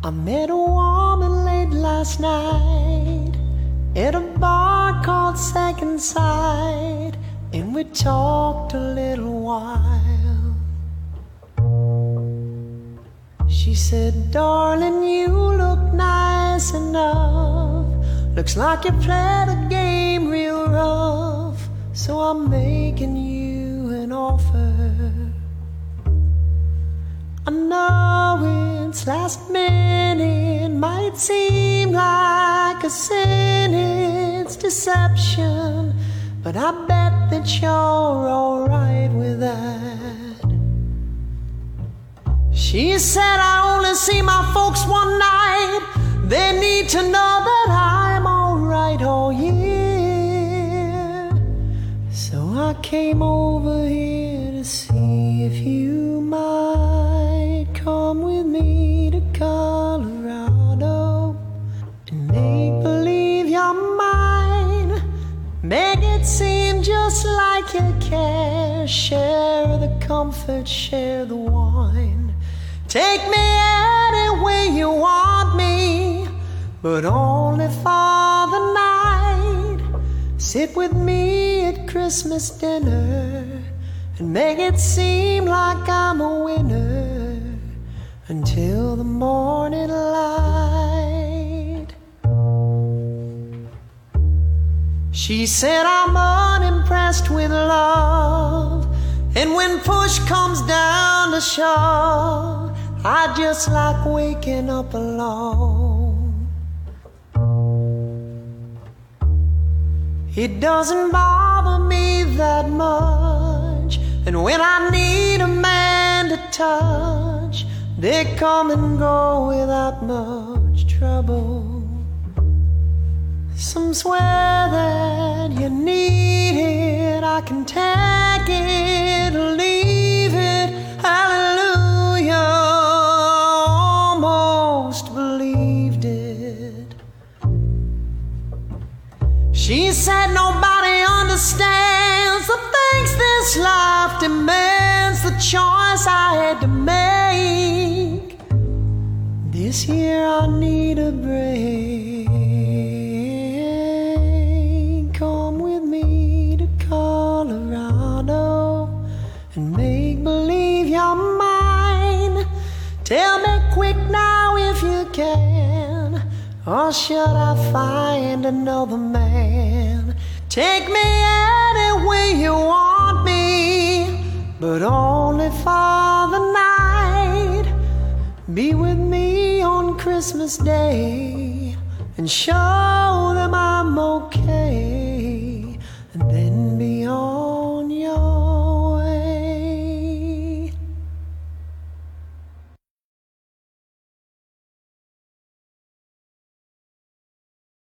I met a woman late last night at a bar called Second Sight, and we talked a little while. She said, darling, you look nice enough. Looks like you played a game real rough, so I'm making you an offer. I know it's last minute, might seem like a sin, it's deception, but I bet that you're alright with that. She said, I only see my folks one night, they need to know that I'm alright all year. So I came over here to see if you might come with me to Colorado and make believe you're mine. Make it seem just like you care. Share the comfort, share the wine. Take me anywhere you want me, but only for the night. Sit with me at Christmas dinner and make it seem like I'm a winner until the morning light. She said, I'm unimpressed with love, and when push comes down to shove, I just like waking up alone. It doesn't bother me that much, and when I need a man to touch, they come and go without much trouble. Some swear that you need it, I can take it or leave it. Hallelujah, almost believed it. She said nobody understands the things this life demands, the choice I had to make. This year I need a break. Come with me to Colorado and make believe you're mine. Tell me quick now if you can, or should I find another man? Take me anywhere you want me, but only for the night. Be with me on Christmas Day and show them I'm okay.